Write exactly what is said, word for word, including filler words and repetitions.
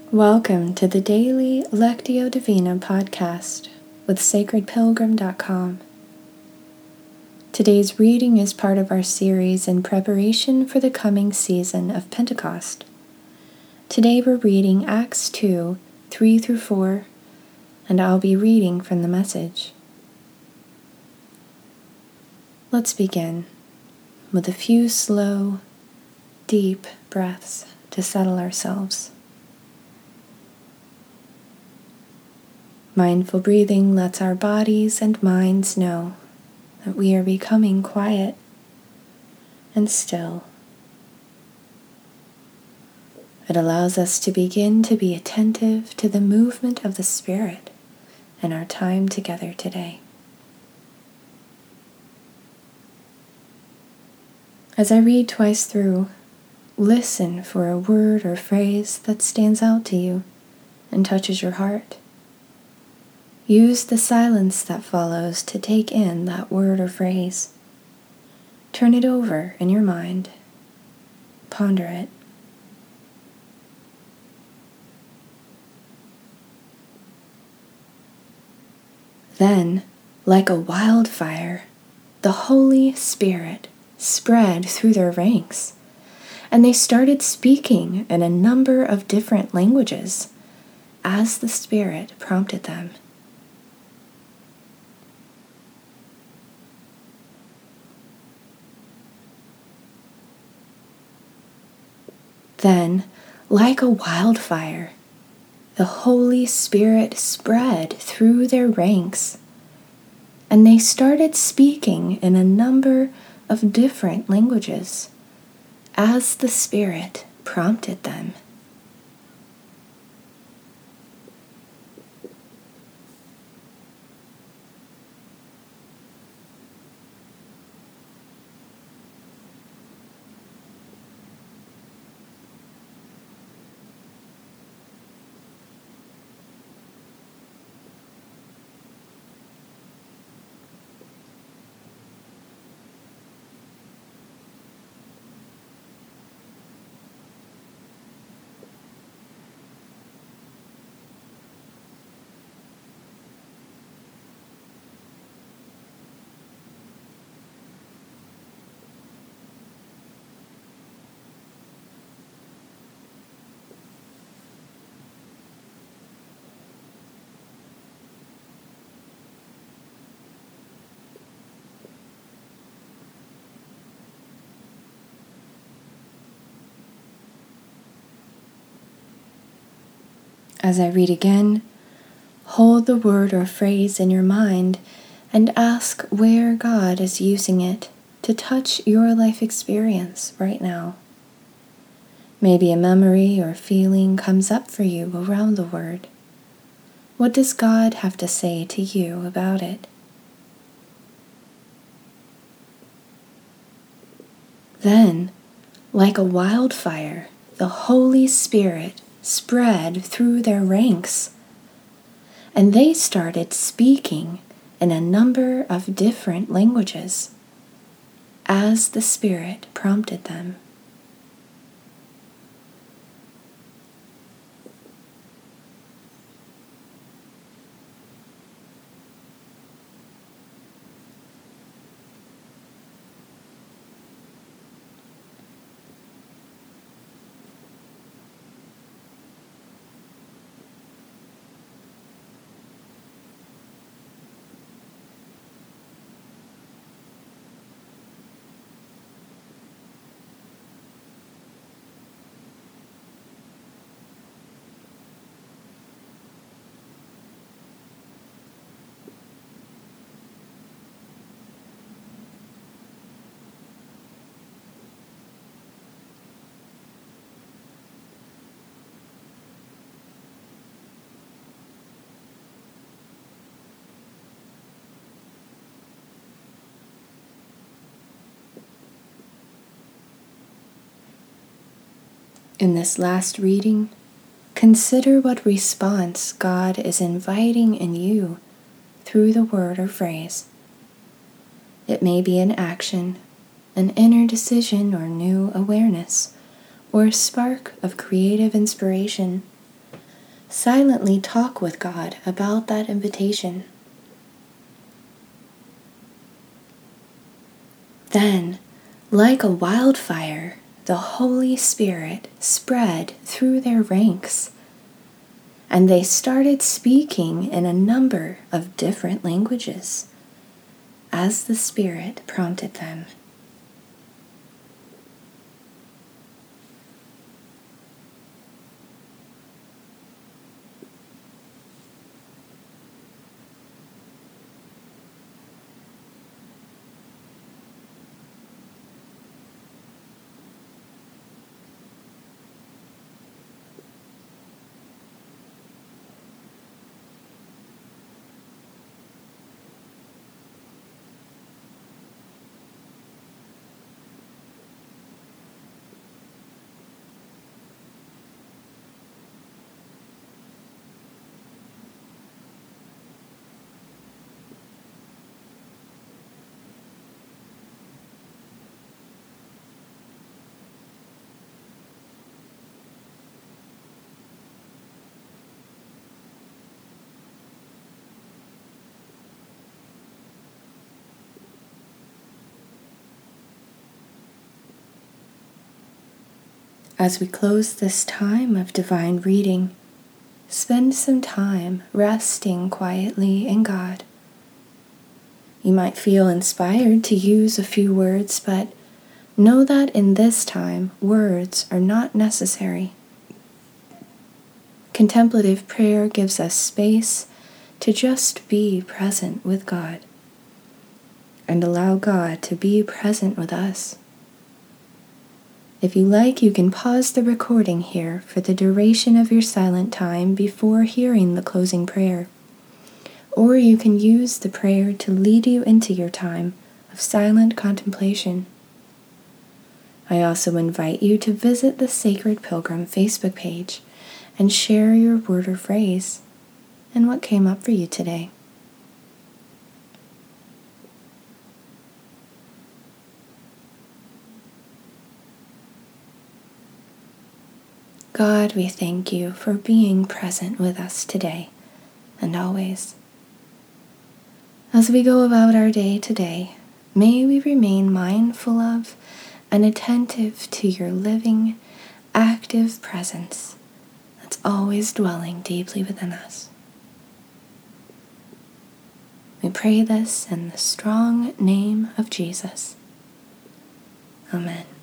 Welcome to the Daily Lectio Divina podcast with sacred pilgrim dot com. Today's reading is part of our series in preparation for the coming season of Pentecost. Today we're reading Acts two, three through four, and I'll be reading from the Message. Let's begin with a few slow, deep breaths to settle ourselves. Mindful breathing lets our bodies and minds know that we are becoming quiet and still. It allows us to begin to be attentive to the movement of the Spirit in our time together today. As I read twice through, listen for a word or phrase that stands out to you and touches your heart. Use the silence that follows to take in that word or phrase. Turn it over in your mind. Ponder it. Then, like a wildfire, the Holy Spirit spread through their ranks, and they started speaking in a number of different languages as the Spirit prompted them. Then, like a wildfire, the Holy Spirit spread through their ranks, and they started speaking in a number of different languages, as the Spirit prompted them. As I read again, hold the word or phrase in your mind and ask where God is using it to touch your life experience right now. Maybe a memory or feeling comes up for you around the word. What does God have to say to you about it? Then, like a wildfire, the Holy Spirit spread through their ranks, and they started speaking in a number of different languages as the Spirit prompted them. In this last reading, consider what response God is inviting in you through the word or phrase. It may be an action, an inner decision or new awareness, or a spark of creative inspiration, silently talk with God about that invitation. Then, like a wildfire, the Holy Spirit spread through their ranks, and they started speaking in a number of different languages as the Spirit prompted them. As we close this time of divine reading, spend some time resting quietly in God. You might feel inspired to use a few words, but know that in this time, words are not necessary. Contemplative prayer gives us space to just be present with God and allow God to be present with us. If you like, you can pause the recording here for the duration of your silent time before hearing the closing prayer. Or you can use the prayer to lead you into your time of silent contemplation. I also invite you to visit the Sacred Pilgrim Facebook page and share your word or phrase and what came up for you today. God, we thank you for being present with us today and always. As we go about our day today, may we remain mindful of and attentive to your living, active presence that's always dwelling deeply within us. We pray this in the strong name of Jesus. Amen.